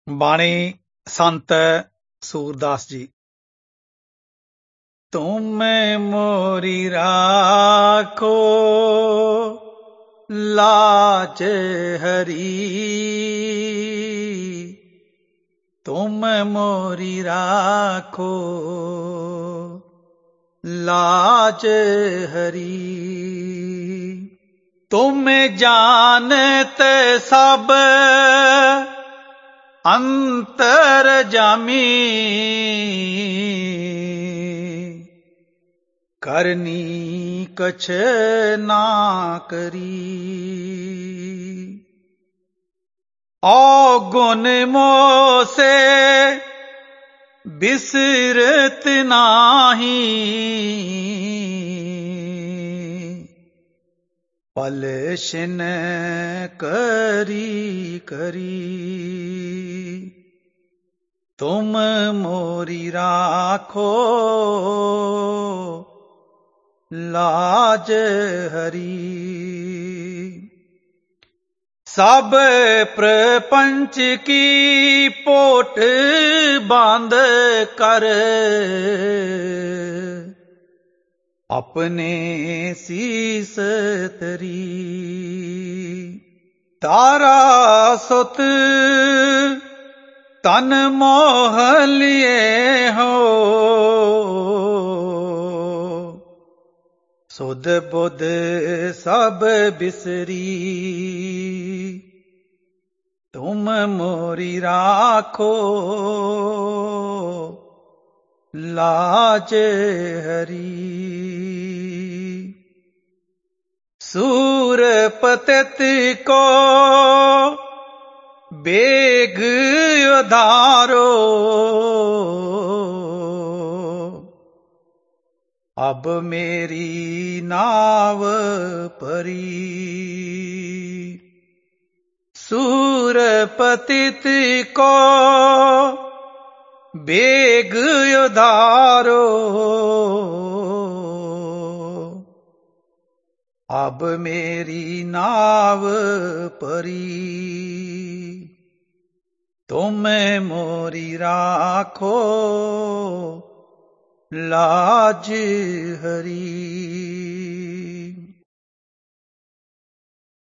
ਬਾਣੀ ਸੰਤ सूरदास जी। तुम मोरी राखो लाज हरी, तुम मोरी राखो लाज हरी। तुम जानते सब अंतर जामी, करनी कछ ना करी। औगुन मोसे बिसरत नाही, पलशन करी करी। तुम मोरी राखो लाज हरी। सब प्रपंच की पोट बांध कर, अपने शीस तरी। तारा सुत तन मोह लिए हो, सुध बुध सब बिसरी। तुम मोरी राखो लाज हरी। सूर पतित को बेग उधारो, अब मेरी नाव परी। सूर पतित को बेग उधारो, अब मेरी नाव परी। तुम मोरी राखो लाज हरी।